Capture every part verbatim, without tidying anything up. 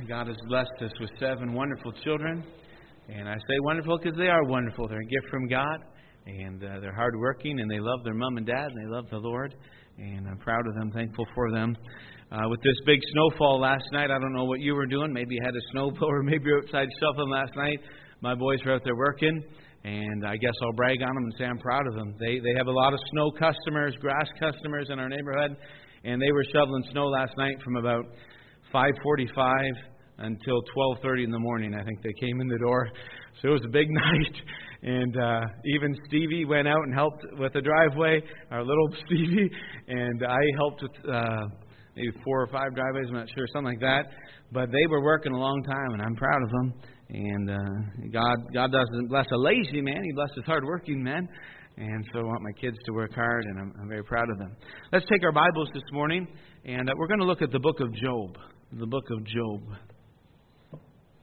God has blessed us with seven wonderful children. And I say wonderful because they are wonderful. They're a gift from God. And uh, they're hardworking, and they love their mom and dad, and they love the Lord. And I'm proud of them, thankful for them. Uh, with this big snowfall last night, I don't know what you were doing. Maybe you had a snowblower, maybe you were outside shoveling last night. My boys were out there working. And I guess I'll brag on them and say I'm proud of them. They they have a lot of snow customers, grass customers in our neighborhood. And they were shoveling snow last night from about five forty-five until twelve thirty in the morning. I think they came in the door. So it was a big night. And uh, even Stevie went out and helped with the driveway, our little Stevie. And I helped with uh, maybe four or five driveways, I'm not sure, something like that. But they were working a long time, and I'm proud of them. And uh, God God doesn't bless a lazy man, He blesses hard-working men. And so I want my kids to work hard, and I'm, I'm very proud of them. Let's take our Bibles this morning, and uh, we're going to look at the book of Job. The book of Job.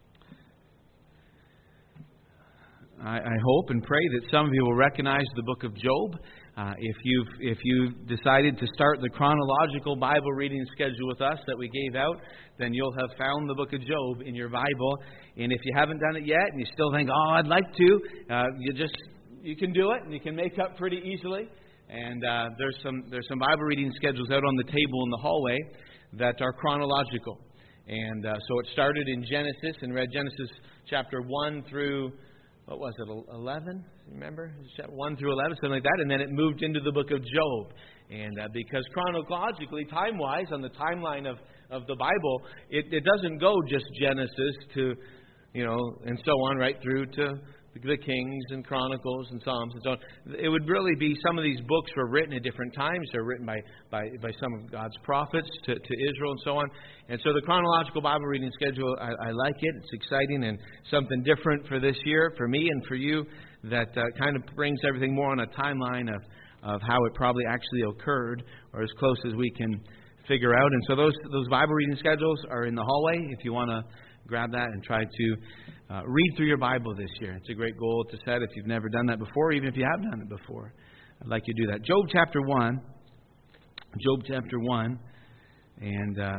I, I hope and pray that some of you will recognize the book of Job. Uh, if you've if you've decided to start the chronological Bible reading schedule with us that we gave out, then you'll have found the book of Job in your Bible. And if you haven't done it yet, and you still think, oh, I'd like to, uh, you just you can do it, and you can make up pretty easily. And uh, there's some there's some Bible reading schedules out on the table in the hallway that are chronological. And uh, so it started in Genesis and read Genesis chapter one through, what was it, eleven? Remember? one through eleven, something like that. And then it moved into the book of Job. And uh, because chronologically, time-wise, on the timeline of, of the Bible, it, it doesn't go just Genesis to, you know, and so on, right through to the Kings and Chronicles and Psalms and so on. It would really be, some of these books were written at different times. They're written by, by, by some of God's prophets to, to Israel and so on. And so the chronological Bible reading schedule, I, I like it. It's exciting and something different for this year, for me and for you, that uh, kind of brings everything more on a timeline of, of how it probably actually occurred, or as close as we can figure out. And so those those Bible reading schedules are in the hallway if you want to grab that and try to uh, read through your Bible this year. It's a great goal to set if you've never done that before, even if you have done it before. I'd like you to do that. Job chapter one. Job chapter one. And uh,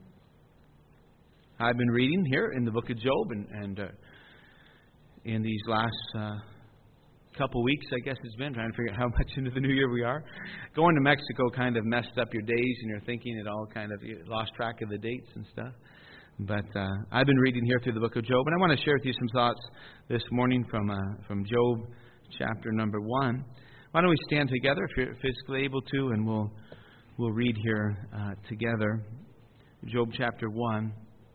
I've been reading here in the book of Job, and, and uh, in these last uh, couple weeks, I guess it's been, trying to figure out how much into the new year we are. Going to Mexico kind of messed up your days and your thinking. It all kind of, you lost track of the dates and stuff. But uh, I've been reading here through the book of Job, and I want to share with you some thoughts this morning from uh, from Job chapter number one. Why don't we stand together if you're physically able to, and we'll we'll read here uh, together. Job chapter one.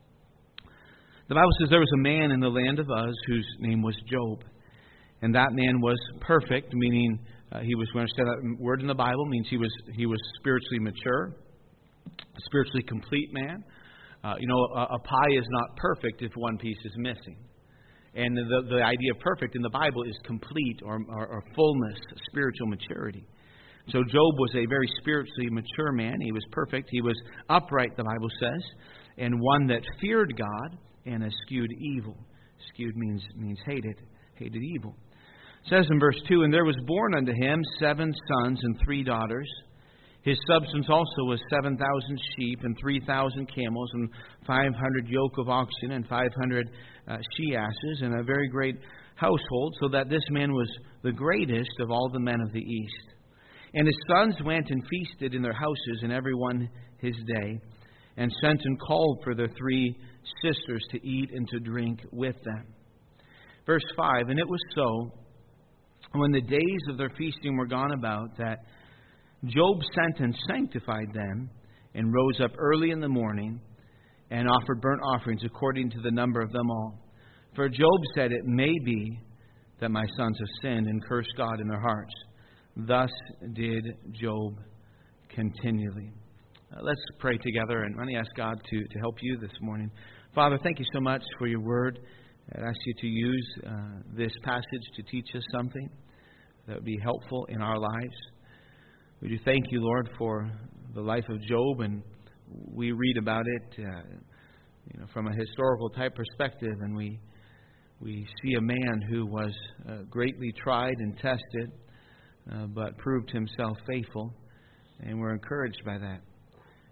The Bible says there was a man in the land of Uz whose name was Job, and that man was perfect, meaning uh, he was. When I say that word in the Bible, means he was he was spiritually mature, a spiritually complete man. Uh, you know, a, a pie is not perfect if one piece is missing. And the, the idea of perfect in the Bible is complete or, or, or fullness, spiritual maturity. So Job was a very spiritually mature man. He was perfect. He was upright, the Bible says, and one that feared God and eschewed evil. Eschewed means, means hated, hated evil. It says in verse two, and there was born unto him seven sons and three daughters. His substance also was seven thousand sheep and three thousand camels and five hundred yoke of oxen and five hundred uh, she-asses and a very great household, so that this man was the greatest of all the men of the east. And his sons went and feasted in their houses, and every one his day, and sent and called for their three sisters to eat and to drink with them. Verse five, and it was so, when the days of their feasting were gone about, that Job sent and sanctified them, and rose up early in the morning, and offered burnt offerings according to the number of them all. For Job said, it may be that my sons have sinned and cursed God in their hearts. Thus did Job continually. Uh, let's pray together, and let me ask God to, to help you this morning. Father, thank you so much for your word. I ask you to use uh, this passage to teach us something that would be helpful in our lives. We do thank you, Lord, for the life of Job, and we read about it uh, you know, from a historical type perspective, and we we see a man who was uh, greatly tried and tested, uh, but proved himself faithful, and we're encouraged by that.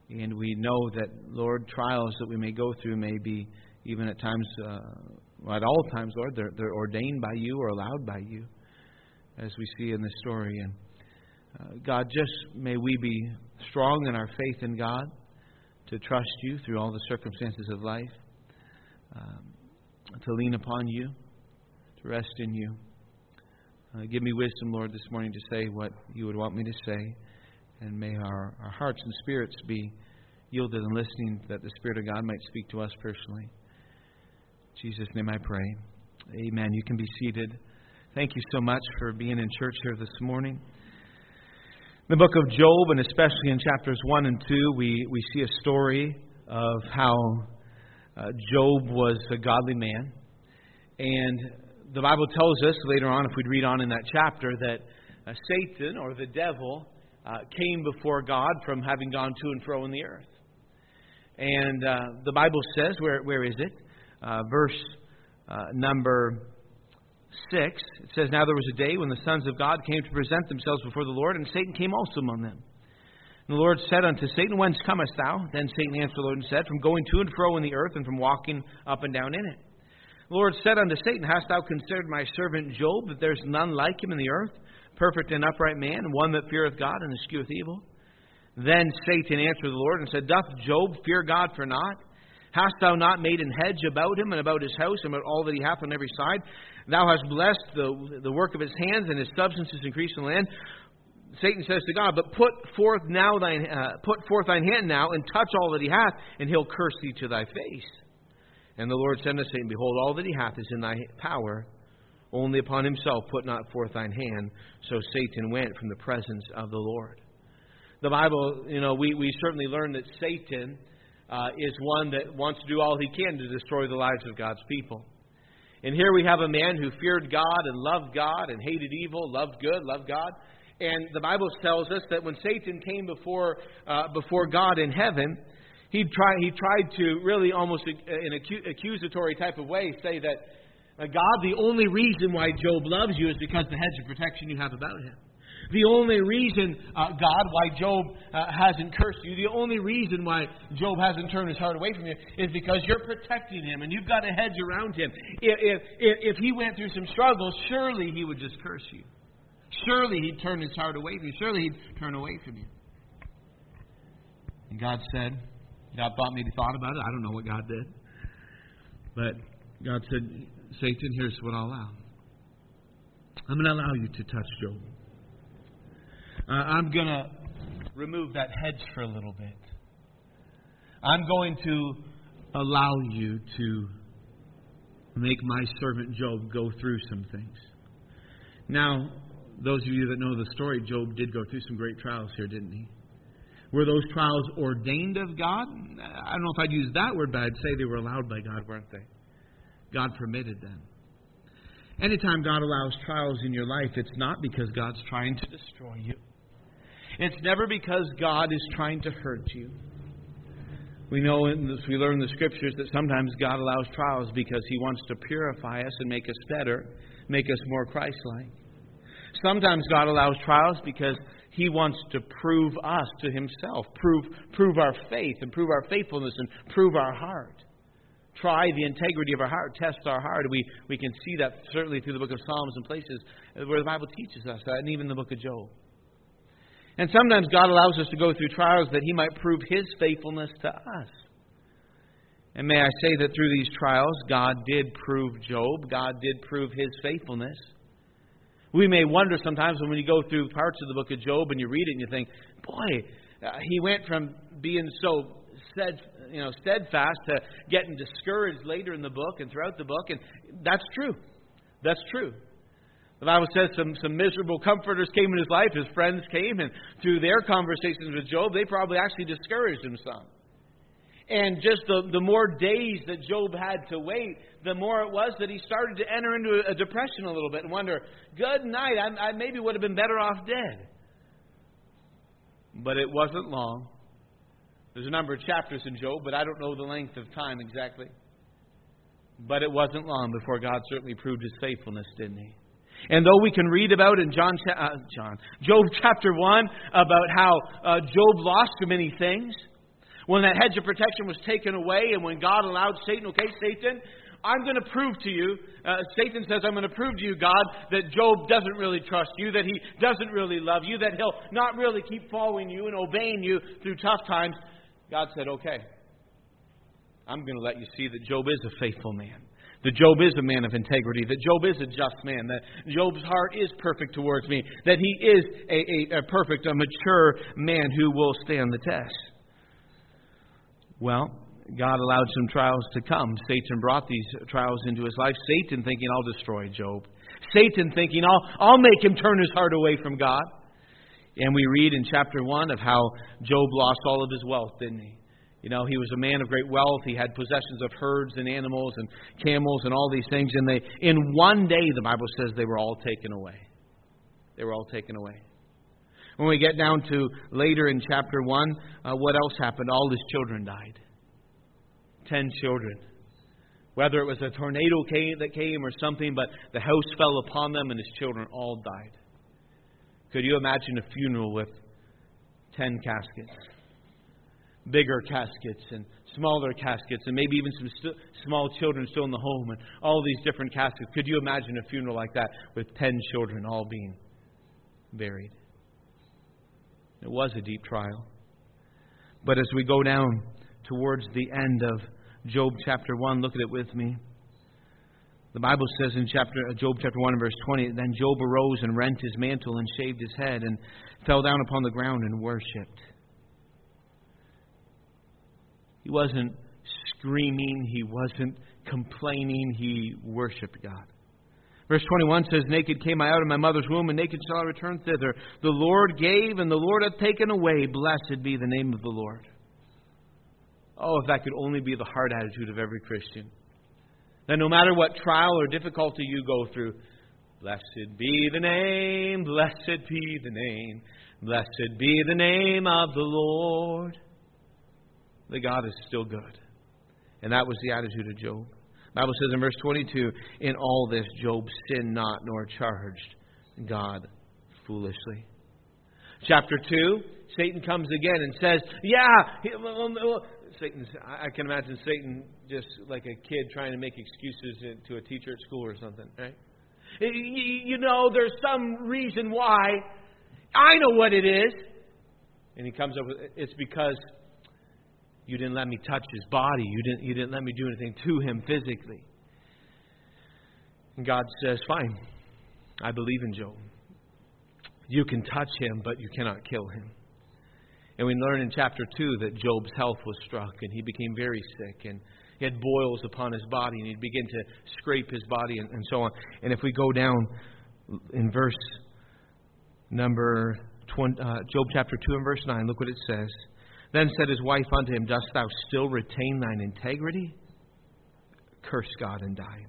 And we know that, Lord, trials that we may go through may be, even at times, uh, well, at all times, Lord, they're, they're ordained by You or allowed by You, as we see in this story. And uh, God, just may we be strong in our faith in God, to trust You through all the circumstances of life, um, to lean upon You, to rest in You. Uh, give me wisdom, Lord, this morning to say what You would want me to say. And may our, our hearts and spirits be yielded and listening, that the Spirit of God might speak to us personally. In Jesus' name I pray. Amen. You can be seated. Thank you so much for being in church here this morning. In the book of Job, and especially in chapters one and two, we, we see a story of how uh, Job was a godly man. And the Bible tells us later on, if we'd read on in that chapter, that uh, Satan, or the devil, Uh, came before God from having gone to and fro in the earth. And uh, the Bible says, where where is it? Uh, verse uh, number six. It says, "Now there was a day when the sons of God came to present themselves before the Lord, and Satan came also among them. And the Lord said unto Satan, Whence comest thou? Then Satan answered the Lord and said, From going to and fro in the earth, and from walking up and down in it. The Lord said unto Satan, Hast thou considered my servant Job, that there is none like him in the earth, perfect and upright man, one that feareth God and escheweth evil? Then Satan answered the Lord and said, Doth Job fear God for naught? Hast thou not made an hedge about him and about his house and about all that he hath on every side? Thou hast blessed the, the work of his hands, and his substance is increased in the land. Satan says to God, But put forth now thine uh, put forth thine hand now, and touch all that he hath, and he'll curse thee to thy face. And the Lord said unto Satan, Behold, all that he hath is in thy power. Only upon himself put not forth thine hand. So Satan went from the presence of the Lord." The Bible, you know, we, we certainly learn that Satan uh, is one that wants to do all he can to destroy the lives of God's people. And here we have a man who feared God and loved God and hated evil, loved good, loved God. And the Bible tells us that when Satan came before uh, before God in heaven, he tried he tried to really almost in an accusatory type of way say that, Uh, God, the only reason why Job loves you is because the hedge of protection you have about him. The only reason, uh, God, why Job uh, hasn't cursed you, the only reason why Job hasn't turned his heart away from you is because you're protecting him and you've got a hedge around him. If, if, if he went through some struggles, surely he would just curse you. Surely he'd turn his heart away from you. Surely he'd turn away from you. And God said, God thought, maybe thought about it. I don't know what God did. But God said, Satan, here's what I'll allow. I'm going to allow you to touch Job. Uh, I'm going to remove that hedge for a little bit. I'm going to allow you to make my servant Job go through some things. Now, those of you that know the story, Job did go through some great trials here, didn't he? Were those trials ordained of God? I don't know if I'd use that word, but I'd say they were allowed by God, weren't they? God permitted them. Anytime God allows trials in your life, it's not because God's trying to destroy you. It's never because God is trying to hurt you. We know, in this, we learn in the Scriptures that sometimes God allows trials because He wants to purify us and make us better, make us more Christ-like. Sometimes God allows trials because He wants to prove us to Himself, prove, prove our faith and prove our faithfulness and prove our heart. Try the integrity of our heart, test our heart. We, we can see that certainly through the book of Psalms and places where the Bible teaches us that, and even the book of Job. And sometimes God allows us to go through trials that He might prove His faithfulness to us. And may I say that through these trials, God did prove Job. God did prove His faithfulness. We may wonder sometimes when you go through parts of the book of Job and you read it and you think, boy, uh, he went from being so stead, you know, steadfast to getting discouraged later in the book and throughout the book. And that's true. That's true. The Bible says some, some miserable comforters came in his life. His friends came, and through their conversations with Job, they probably actually discouraged him some. And just the, the more days that Job had to wait, the more it was that he started to enter into a depression a little bit and wonder, good night, I, I maybe would have been better off dead. But it wasn't long. There's a number of chapters in Job, but I don't know the length of time exactly. But it wasn't long before God certainly proved His faithfulness, didn't He? And though we can read about in John, uh, John, Job chapter one about how uh, Job lost so many things, When that hedge of protection was taken away and when God allowed Satan, okay, Satan, I'm going to prove to you, uh, Satan says, I'm going to prove to you, God, that Job doesn't really trust you, that he doesn't really love you, that he'll not really keep following you and obeying you through tough times. God said, okay, I'm going to let you see that Job is a faithful man. That Job is a man of integrity. That Job is a just man. That Job's heart is perfect towards me. That he is a, a, a perfect, a mature man who will stand the test. Well, God allowed some trials to come. Satan brought these trials into his life. Satan thinking, I'll destroy Job. Satan thinking, I'll, I'll make him turn his heart away from God. And we read in chapter one of how Job lost all of his wealth, didn't he? You know, he was a man of great wealth. He had possessions of herds and animals and camels and all these things. And they, in one day, the Bible says they were all taken away. They were all taken away. When we get down to later in chapter one, uh, what else happened? All his children died. Ten children. Whether it was a tornado came, that came or something, but the house fell upon them and his children all died. Could you imagine a funeral with ten caskets? Bigger caskets and smaller caskets and maybe even some st- small children still in the home and all these different caskets. Could you imagine a funeral like that with ten children all being buried? It was a deep trial. But as we go down towards the end of Job chapter one, look at it with me. The Bible says in chapter Job chapter one and verse twenty, then Job arose and rent his mantle and shaved his head and fell down upon the ground and worshipped. He wasn't screaming. He wasn't complaining. He worshipped God. Verse twenty-one says, naked came I out of my mother's womb, and naked shall I return thither. The Lord gave, and the Lord hath taken away. Blessed be the name of the Lord. Oh, if that could only be the heart attitude of every Christian. That no matter what trial or difficulty you go through, blessed be the name, blessed be the name, blessed be the name of the Lord. That God is still good. And that was the attitude of Job. The Bible says in verse twenty-two, in all this Job sinned not nor charged God foolishly. Chapter two, Satan comes again and says, yeah, Satan, I can imagine Satan just like a kid trying to make excuses to a teacher at school or something, right? You know, there's some reason why. I know what it is. And he comes up with, it's because you didn't let me touch his body. You didn't, you didn't let me do anything to him physically. And God says, fine, I believe in Job. You can touch him, but you cannot kill him. And we learn in chapter two that Job's health was struck and he became very sick and he had boils upon his body and he'd begin to scrape his body and, and so on. And if we go down in verse number twenty, uh, Job chapter two and verse nine, look what it says. Then said his wife unto him, dost thou still retain thine integrity? Curse God and die.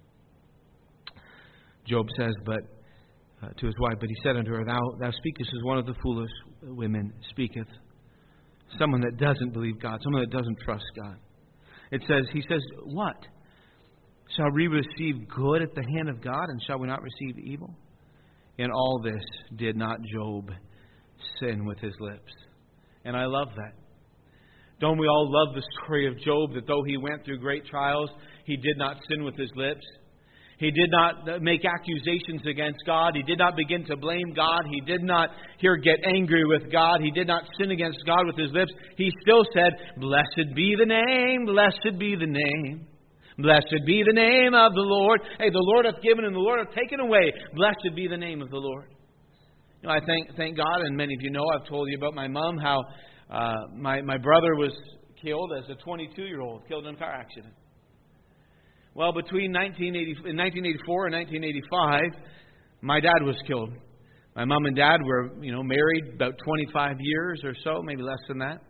Job says, but uh, to his wife, but he said unto her, Thou thou speakest as one of the foolish women speaketh. Someone that doesn't believe God, someone that doesn't trust God. It says, he says, what? Shall we receive good at the hand of God, and shall we not receive evil? In all this did not Job sin with his lips. And I love that. Don't we all love the story of Job, that though he went through great trials, he did not sin with his lips? He did not make accusations against God. He did not begin to blame God. He did not here get angry with God. He did not sin against God with his lips. He still said, blessed be the name, blessed be the name. Blessed be the name of the Lord. Hey, the Lord hath given and the Lord hath taken away. Blessed be the name of the Lord. You know, I thank thank God, and many of you know, I've told you about my mom, how uh, my, my brother was killed as a twenty-two-year-old, killed in a car accident. Well, between nineteen eighty, in nineteen eighty-four and nineteen eighty-five, my dad was killed. My mom and dad were, you know, married about twenty-five years or so, maybe less than that.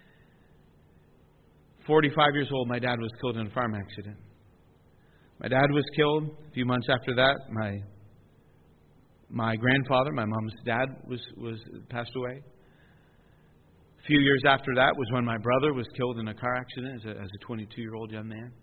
forty-five years old, my dad was killed in a farm accident. My dad was killed. A few months after that, my my grandfather, my mom's dad, was, was passed away. A few years after that was when my brother was killed in a car accident as a, as a twenty-two-year-old young man.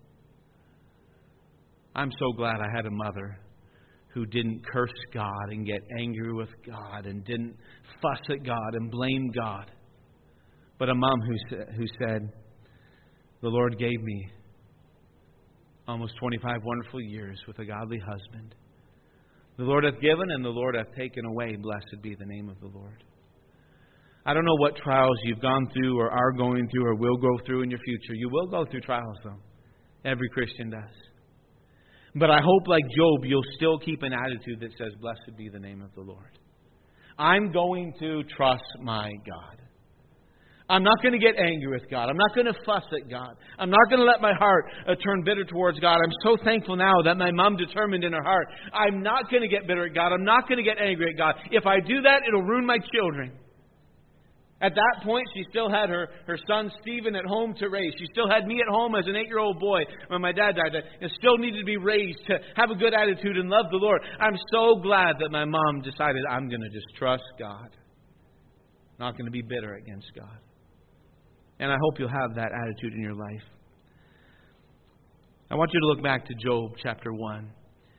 I'm so glad I had a mother who didn't curse God and get angry with God and didn't fuss at God and blame God, but a mom who, sa- who said, the Lord gave me almost twenty-five wonderful years with a godly husband. The Lord hath given and the Lord hath taken away. Blessed be the name of the Lord. I don't know what trials you've gone through or are going through or will go through in your future. You will go through trials, though. Every Christian does. But I hope, like Job, you'll still keep an attitude that says, blessed be the name of the Lord. I'm going to trust my God. I'm not going to get angry with God. I'm not going to fuss at God. I'm not going to let my heart uh, turn bitter towards God. I'm so thankful now that my mom determined in her heart, I'm not going to get bitter at God. I'm not going to get angry at God. If I do that, it'll ruin my children. At that point, she still had her, her son Stephen at home to raise. She still had me at home as an eight-year-old boy when my dad died, and still needed to be raised to have a good attitude and love the Lord. I'm so glad that my mom decided I'm going to just trust God. Not going to be bitter against God. And I hope you'll have that attitude in your life. I want you to look back to Job chapter one.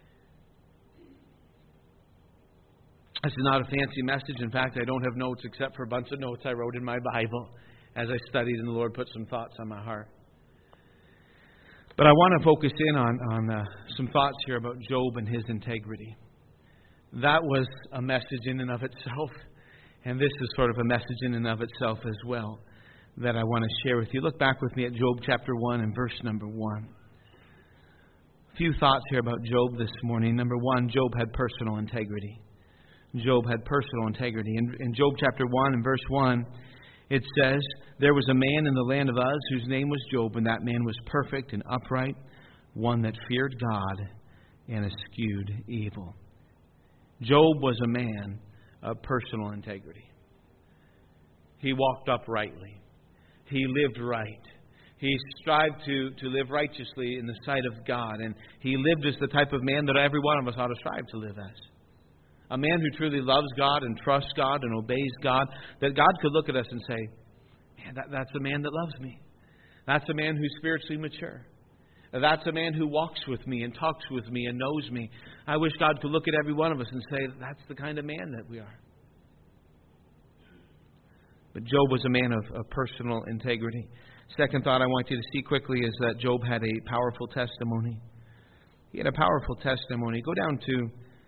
This is not a fancy message. In fact, I don't have notes except for a bunch of notes I wrote in my Bible as I studied, and the Lord put some thoughts on my heart. But I want to focus in on, on uh, some thoughts here about Job and his integrity. That was a message in and of itself, and this is sort of a message in and of itself as well that I want to share with you. Look back with me at Job chapter one and verse number one. A few thoughts here about Job this morning. Number one, Job had personal integrity. Job had personal integrity. In, in Job chapter one and verse one, it says, there was a man in the land of Uz whose name was Job, and that man was perfect and upright, one that feared God and eschewed evil. Job was a man of personal integrity. He walked uprightly. He lived right. He strived to, to live righteously in the sight of God, and he lived as the type of man that every one of us ought to strive to live as. A man who truly loves God and trusts God and obeys God, that God could look at us and say, man, that, that's a man that loves me. That's a man who's spiritually mature. That's a man who walks with me and talks with me and knows me. I wish God could look at every one of us and say, that's the kind of man that we are. But Job was a man of, of personal integrity. Second thought I want you to see quickly is that Job had a powerful testimony. He had a powerful testimony. Go down to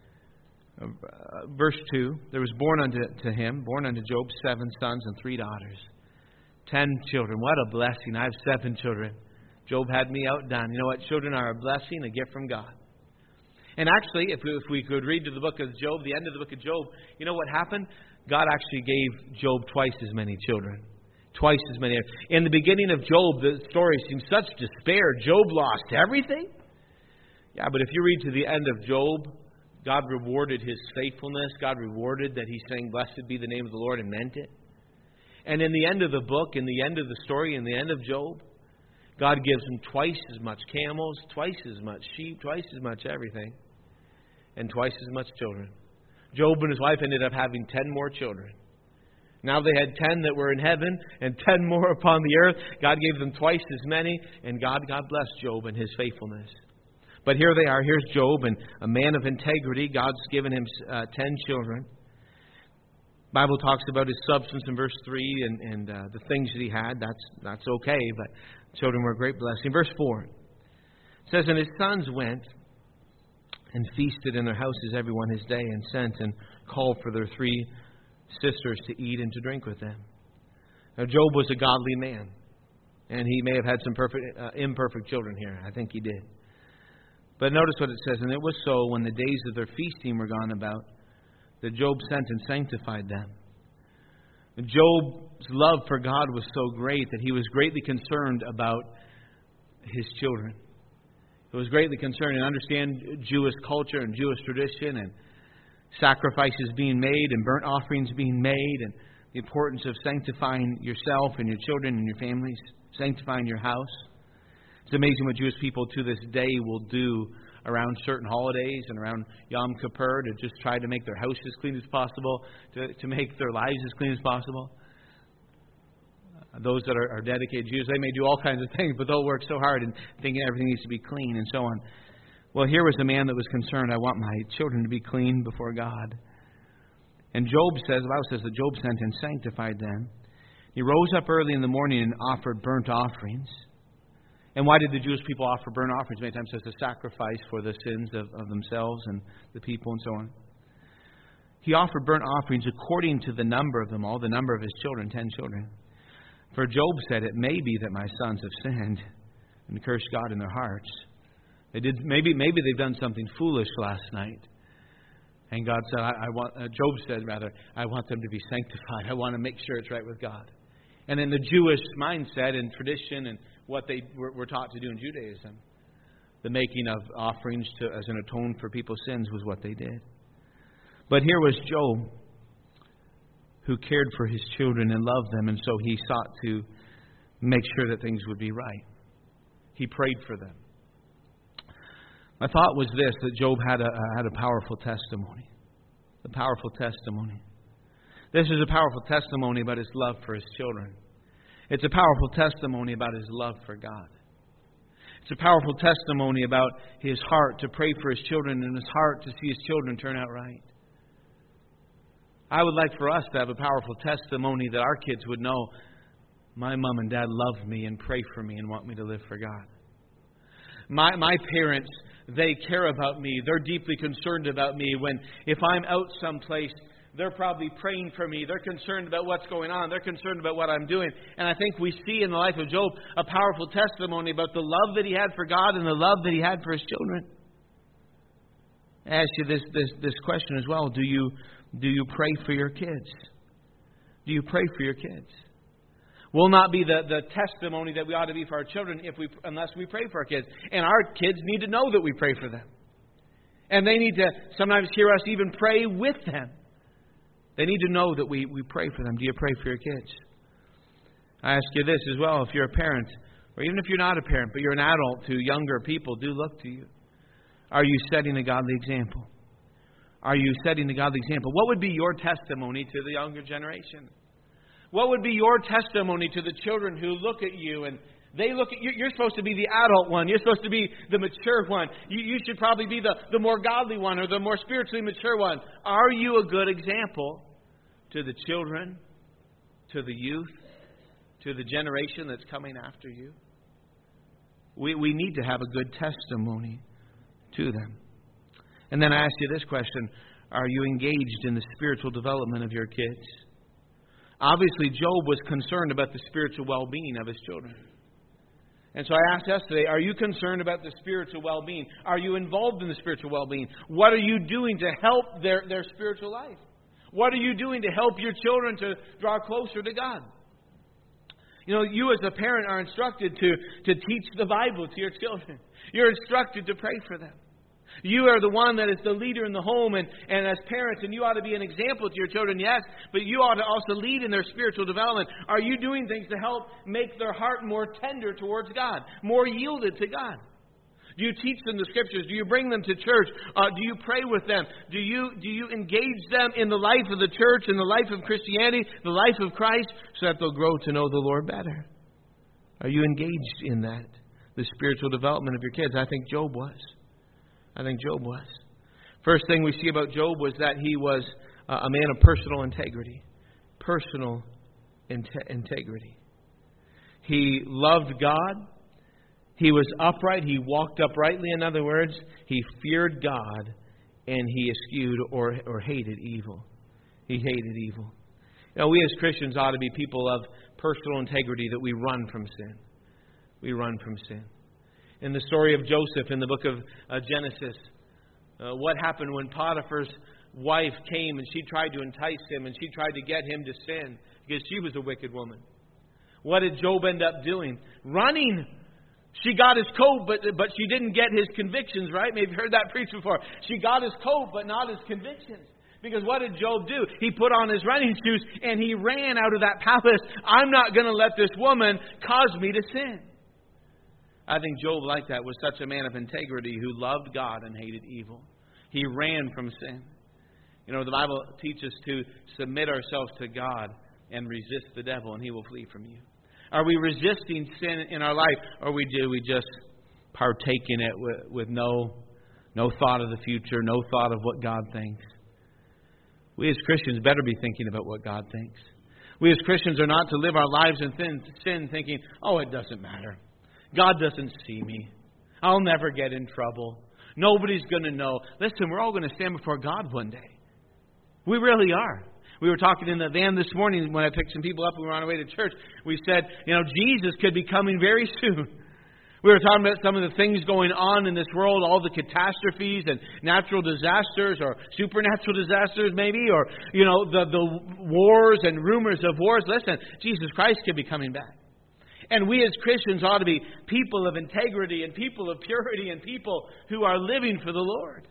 Uh, verse two, there was born unto to him, born unto Job, seven sons and three daughters. Ten children. What a blessing. I have seven children. Job had me outdone. You know what? Children are a blessing, a gift from God. And actually, if we, if we could read to the book of Job, the end of the book of Job, you know what happened? God actually gave Job twice as many children. Twice as many. In the beginning of Job, the story seems such despair. Job lost everything. Yeah, but if you read to the end of Job, God rewarded his faithfulness. God rewarded that he's saying, blessed be the name of the Lord, and meant it. And in the end of the book, in the end of the story, in the end of Job, God gives him twice as much camels, twice as much sheep, twice as much everything, and twice as much children. Job and his wife ended up having ten more children. Now they had ten that were in heaven and ten more upon the earth. God gave them twice as many, and God, God blessed Job and his faithfulness. But here they are. Here's Job, and a man of integrity. God's given him uh, ten children. The Bible talks about his substance in verse three and, and uh, the things that he had. That's, that's okay, but children were a great blessing. Verse four, it says, and his sons went and feasted in their houses every one his day, and sent and called for their three sisters to eat and to drink with them. Now Job was a godly man, and he may have had some perfect, uh, imperfect children here. I think he did. But notice what it says, and it was so when the days of their feasting were gone about, that Job sent and sanctified them. And Job's love for God was so great that he was greatly concerned about his children. He was greatly concerned and understand Jewish culture and Jewish tradition and sacrifices being made and burnt offerings being made, and the importance of sanctifying yourself and your children and your families, sanctifying your house. It's amazing what Jewish people to this day will do around certain holidays and around Yom Kippur to just try to make their house as clean as possible, to, to make their lives as clean as possible. Those that are, are dedicated Jews, they may do all kinds of things, but they'll work so hard and thinking everything needs to be clean and so on. Well, here was a man that was concerned, I want my children to be clean before God. And Job says, the Bible says that Job sent and sanctified them He rose up early in the morning and offered burnt offerings. And why did the Jewish people offer burnt offerings? Many times as a sacrifice for the sins of, of themselves and the people and so on. He offered burnt offerings according to the number of them all, the number of his children, ten children. For Job said, it may be that my sons have sinned and cursed God in their hearts. They did maybe maybe they've done something foolish last night. And God said, I, I want uh, Job said rather, I want them to be sanctified. I want to make sure it's right with God. And in the Jewish mindset and tradition and what they were, were taught to do in Judaism, the making of offerings to, as an atone for people's sins was what they did. But here was Job, who cared for his children and loved them, and so he sought to make sure that things would be right. He prayed for them. My thought was this, that Job had a, had a powerful testimony. A powerful testimony. This is a powerful testimony about his love for his children. It's a powerful testimony about his love for God. It's a powerful testimony about his heart to pray for his children and his heart to see his children turn out right. I would like for us to have a powerful testimony that our kids would know, my mom and dad love me and pray for me and want me to live for God. My my parents, they care about me. They're deeply concerned about me. When if I'm out someplace, they're probably praying for me. They're concerned about what's going on. They're concerned about what I'm doing. And I think we see in the life of Job a powerful testimony about the love that he had for God and the love that he had for his children. I ask you this this this question as well. Do you do you pray for your kids? Do you pray for your kids? Will not be the, the testimony that we ought to be for our children if we unless we pray for our kids. And our kids need to know that we pray for them. And they need to sometimes hear us even pray with them. They need to know that we, we pray for them. Do you pray for your kids? I ask you this as well. If you're a parent, or even if you're not a parent, but you're an adult to younger people, do look to you. Are you setting a godly example? Are you setting a godly example? What would be your testimony to the younger generation? What would be your testimony to the children who look at you and they look at you? You're supposed to be the adult one. You're supposed to be the mature one. You, you should probably be the, the more godly one or the more spiritually mature one. Are you a good example to the children, to the youth, to the generation that's coming after you? We, we need to have a good testimony to them. And then I ask you this question. Are you engaged in the spiritual development of your kids? Obviously, Job was concerned about the spiritual well-being of his children. And so I asked us today, are you concerned about the spiritual well-being? Are you involved in the spiritual well-being? What are you doing to help their, their spiritual life? What are you doing to help your children to draw closer to God? You know, you as a parent are instructed to, to teach the Bible to your children. You're instructed to pray for them. You are the one that is the leader in the home and, and as parents, and you ought to be an example to your children, yes, but you ought to also lead in their spiritual development. Are you doing things to help make their heart more tender towards God, more yielded to God? Do you teach them the Scriptures? Do you bring them to church? Uh, do you pray with them? Do you do you engage them in the life of the church, in the life of Christianity, the life of Christ, so that they'll grow to know the Lord better? Are you engaged in that, the spiritual development of your kids? I think Job was. I think Job was. First thing we see about Job was that he was uh, a man of personal integrity. Personal in- integrity. He loved God. He was upright. He walked uprightly. In other words, he feared God and he eschewed or, or hated evil. He hated evil. You know, we as Christians ought to be people of personal integrity, that we run from sin. We run from sin. In the story of Joseph in the book of uh, Genesis, uh, what happened when Potiphar's wife came and she tried to entice him and she tried to get him to sin because she was a wicked woman. What did Job end up doing? Running. She got his coat, but but she didn't get his convictions, right? Maybe you've heard that preached before. She got his coat, but not his convictions. Because what did Job do? He put on his running shoes and he ran out of that palace. I'm not going to let this woman cause me to sin. I think Job, like that, was such a man of integrity who loved God and hated evil. He ran from sin. You know, the Bible teaches to submit ourselves to God and resist the devil, and he will flee from you. Are we resisting sin in our life, or we do we just partake in it with, with no, no thought of the future, no thought of what God thinks? We as Christians better be thinking about what God thinks. We as Christians are not to live our lives in sin thinking, oh, it doesn't matter. God doesn't see me. I'll never get in trouble. Nobody's going to know. Listen, we're all going to stand before God one day. We really are. We were talking in the van this morning when I picked some people up and we were on our way to church. We said, you know, Jesus could be coming very soon. We were talking about some of the things going on in this world, all the catastrophes and natural disasters or supernatural disasters maybe, or, you know, the, the wars and rumors of wars. Listen, Jesus Christ could be coming back. And we as Christians ought to be people of integrity and people of purity and people who are living for the Lord.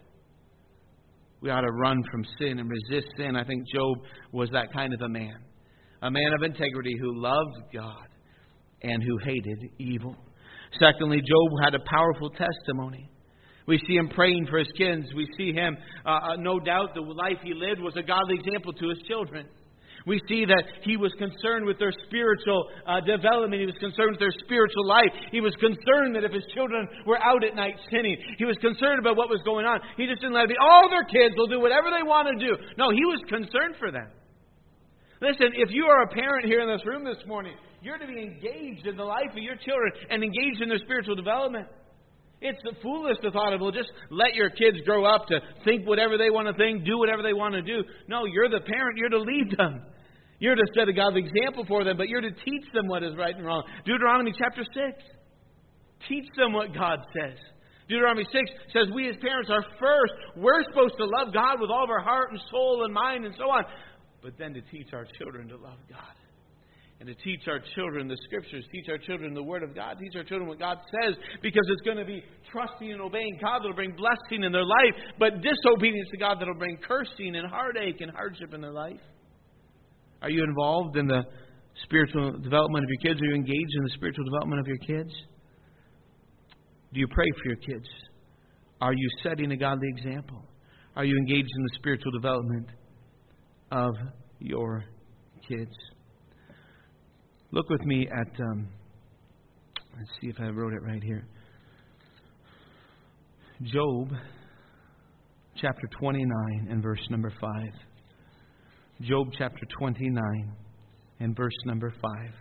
We ought to run from sin and resist sin. I think Job was that kind of a man. A man of integrity who loved God and who hated evil. Secondly, Job had a powerful testimony. We see him praying for his kids. We see him, uh, no doubt, the life he lived was a godly example to his children. We see that he was concerned with their spiritual uh, development. He was concerned with their spiritual life. He was concerned that if his children were out at night sinning, he was concerned about what was going on. He just didn't let it be, all their kids will do whatever they want to do. No, he was concerned for them. Listen, if you are a parent here in this room this morning, you're to be engaged in the life of your children and engaged in their spiritual development. It's the foolish to thought of, well, just let your kids grow up to think whatever they want to think, do whatever they want to do. No, you're the parent. You're to lead them. You're to set a godly example for them, but you're to teach them what is right and wrong. Deuteronomy chapter six. Teach them what God says. Deuteronomy six says we as parents are first. We're supposed to love God with all of our heart and soul and mind and so on. But then to teach our children to love God. And to teach our children the Scriptures, teach our children the Word of God, teach our children what God says, because it's going to be trusting and obeying God that will bring blessing in their life, but disobedience to God that will bring cursing and heartache and hardship in their life. Are you involved in the spiritual development of your kids? Are you engaged in the spiritual development of your kids? Do you pray for your kids? Are you setting a godly example? Are you engaged in the spiritual development of your kids? Look with me at, um, let's see if I wrote it right here. Job, chapter twenty-nine and verse number five. Job chapter twenty-nine and verse number five.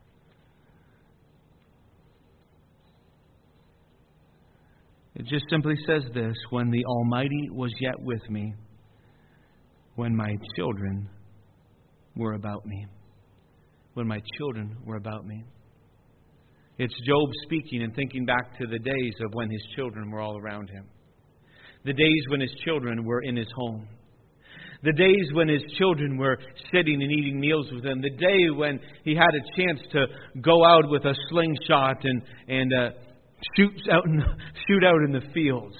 It just simply says this: when the Almighty was yet with me, when my children were about me. When my children were about me. It's Job speaking and thinking back to the days of when his children were all around him. The days when his children were in his home. The days when his children were sitting and eating meals with him. The day when he had a chance to go out with a slingshot and, and uh, shoot out in, shoot out in the fields.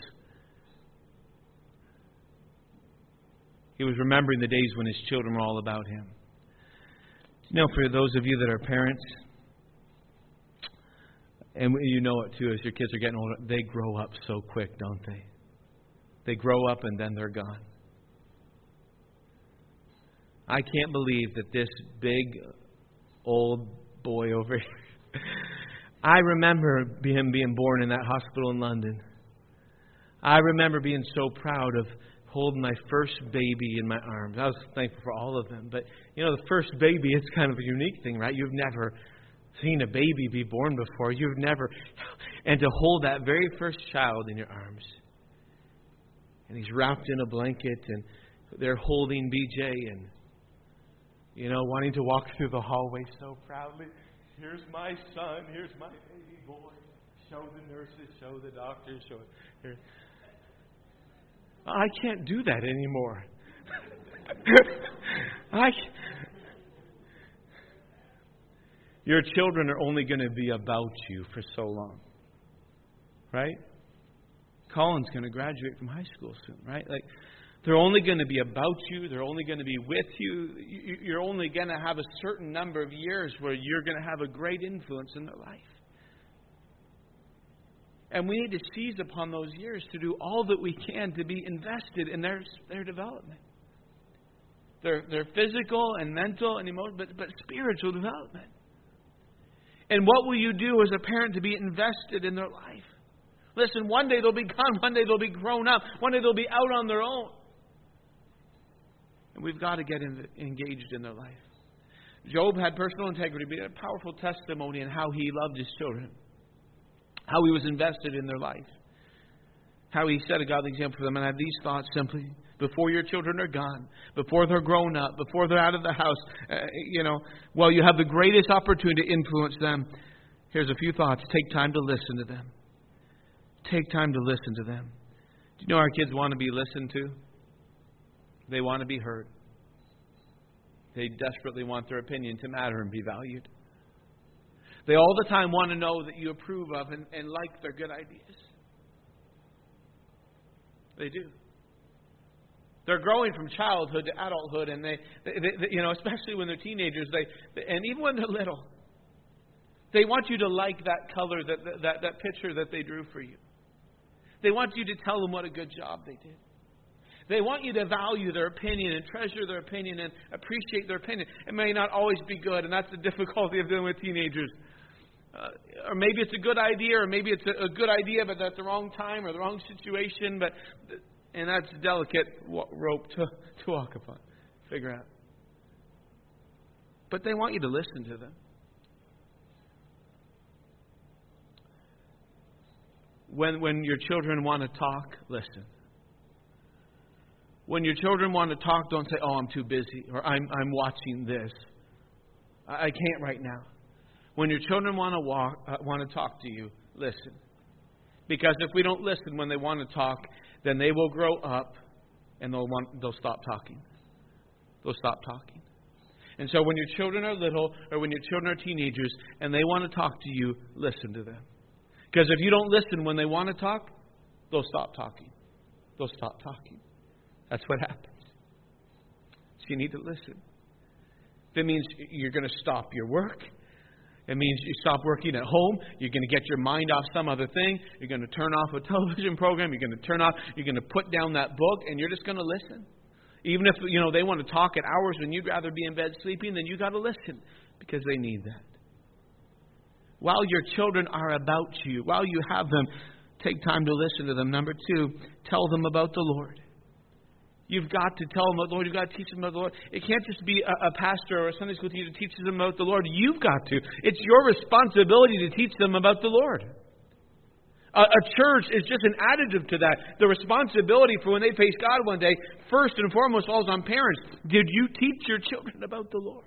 He was remembering the days when his children were all about him. You know, for those of you that are parents, and you know it too, as your kids are getting older, they grow up so quick, don't they? They grow up and then they're gone. I can't believe that this big old boy over here, I remember him being born in that hospital in London. I remember being so proud of holding my first baby in my arms. I was thankful for all of them. But, you know, the first baby, it's kind of a unique thing, right? You've never seen a baby be born before. You've never... And to hold that very first child in your arms. And he's wrapped in a blanket and they're holding B J and, you know, wanting to walk through the hallway so proudly. Here's my son. Here's my baby boy. Show the nurses. Show the doctors. Show it. Here. I can't do that anymore. I, your children are only going to be about you for so long. Right? Colin's going to graduate from high school soon, right? Like, they're only going to be about you. They're only going to be with you. You're only going to have a certain number of years where you're going to have a great influence in their life. And we need to seize upon those years to do all that we can to be invested in their their development. Their their physical and mental and emotional, but, but spiritual development. And what will you do as a parent to be invested in their life? Listen, one day they'll be gone. One day they'll be grown up. One day they'll be out on their own. And we've got to get in, engaged in their life. Job had personal integrity, but he had a powerful testimony in how he loved his children, how he was invested in their life, how he set a godly example for them. And I have these thoughts simply. Before your children are gone, before they're grown up, before they're out of the house, uh, you know, well, you have the greatest opportunity to influence them. Here's a few thoughts. Take time to listen to them. Take time to listen to them. Do you know our kids want to be listened to? They want to be heard. They desperately want their opinion to matter and be valued. They all the time want to know that you approve of and, and like their good ideas. They do. They're growing from childhood to adulthood, and they, they, they, you know, especially when they're teenagers, they, and even when they're little, they want you to like that color, that that that picture that they drew for you. They want you to tell them what a good job they did. They want you to value their opinion and treasure their opinion and appreciate their opinion. It may not always be good, and that's the difficulty of dealing with teenagers. Uh, or maybe it's a good idea, or maybe it's a, a good idea, but at the wrong time or the wrong situation. But and that's a delicate rope to, to walk upon, figure out. But they want you to listen to them. When when your children want to talk, listen. When your children want to talk, don't say, "Oh, I'm too busy," or "I'm I'm watching this. I, I can't right now." When your children want to walk, uh, want to talk to you, listen. Because if we don't listen when they want to talk, then they will grow up and they'll want they'll stop talking. They'll stop talking. And so when your children are little, or when your children are teenagers, and they want to talk to you, listen to them. Because if you don't listen when they want to talk, they'll stop talking. They'll stop talking. That's what happens. So you need to listen. That means you're going to stop your work. It means you stop working at home. You're going to get your mind off some other thing. You're going to turn off a television program. You're going to turn off. You're going to put down that book, and you're just going to listen. Even if you know they want to talk at hours when you'd rather be in bed sleeping, then you got to listen because they need that. While your children are about you, while you have them, take time to listen to them. Number two, tell them about the Lord. You've got to tell them about the Lord. You've got to teach them about the Lord. It can't just be a, a pastor or a Sunday school teacher that teaches them about the Lord. You've got to. It's your responsibility to teach them about the Lord. A, a church is just an additive to that. The responsibility for when they face God one day, first and foremost, falls on parents. Did you teach your children about the Lord?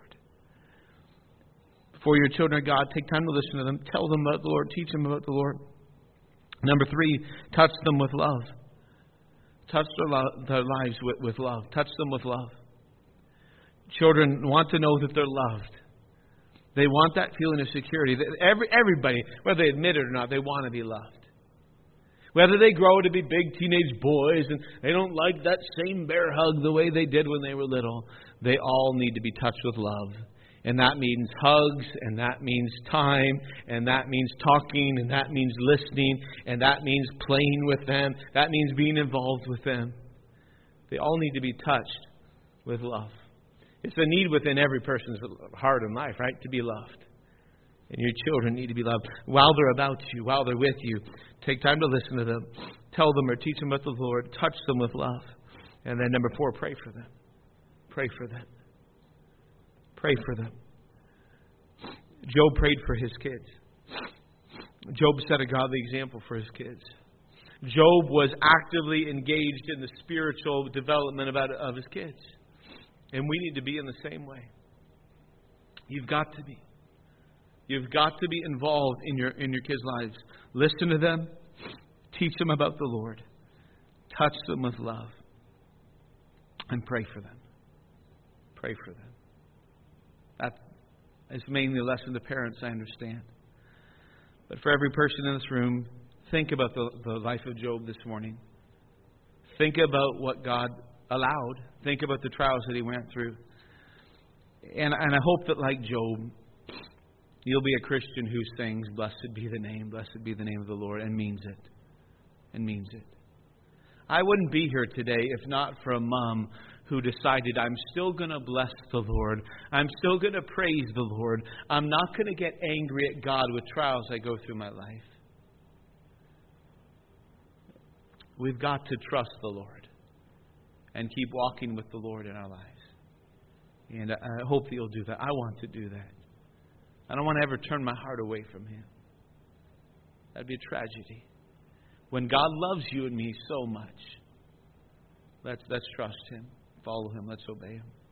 Before your children are God, take time to listen to them. Tell them about the Lord. Teach them about the Lord. Number three, touch them with love. Touch their, lo- their lives with, with love. Touch them with love. Children want to know that they're loved. They want that feeling of security. Every, everybody, whether they admit it or not, they want to be loved. Whether they grow to be big teenage boys and they don't like that same bear hug the way they did when they were little, they all need to be touched with love. And that means hugs, and that means time, and that means talking, and that means listening, and that means playing with them. That means being involved with them. They all need to be touched with love. It's a need within every person's heart and life, right? To be loved. And your children need to be loved. While they're about you, while they're with you, take time to listen to them. Tell them or teach them about the Lord. Touch them with love. And then number four, pray for them. Pray for them. Pray for them. Job prayed for his kids. Job set a godly example for his kids. Job was actively engaged in the spiritual development of his kids. And we need to be in the same way. You've got to be. You've got to be involved in your in your kids' lives. Listen to them. Teach them about the Lord. Touch them with love. And pray for them. Pray for them. That is mainly a lesson to parents, I understand. But for every person in this room, think about the, the life of Job this morning. Think about what God allowed. Think about the trials that he went through. And, and I hope that, like Job, you'll be a Christian who sings, "Blessed be the name, blessed be the name of the Lord," and means it. And means it. I wouldn't be here today if not for a mom who decided, I'm still going to bless the Lord. I'm still going to praise the Lord. I'm not going to get angry at God with trials I go through my life. We've got to trust the Lord and keep walking with the Lord in our lives. And I, I hope that you'll do that. I want to do that. I don't want to ever turn my heart away from Him. That'd be a tragedy. When God loves you and me so much, let's let's trust Him, follow Him, let's obey Him.